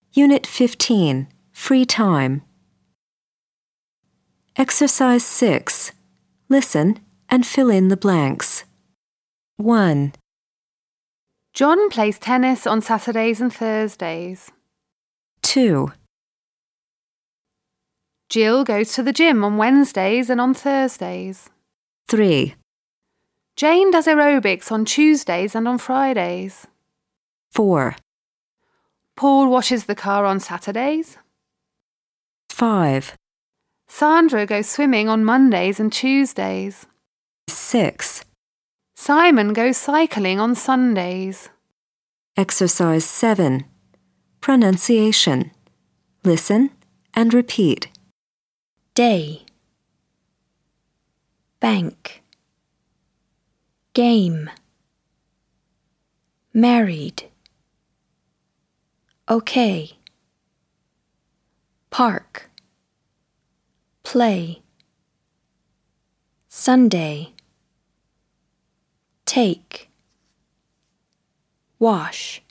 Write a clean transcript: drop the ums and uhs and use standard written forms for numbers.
Unit 15, Free Time. Exercise 6. Listen and fill in the blanks. 1, John plays tennis on Saturdays and Thursdays. 2, Jill goes to the gym on Wednesdays and on Thursdays. 3, Jane does aerobics on Tuesdays and on Fridays. 4, Paul washes the car on Saturdays. 5, Sandra goes swimming on Mondays and Tuesdays. 6. Simon goes cycling on Sundays. Exercise 7. Pronunciation. Listen and repeat. Day, bank, game, married, okay, park, play, Sunday, take, wash.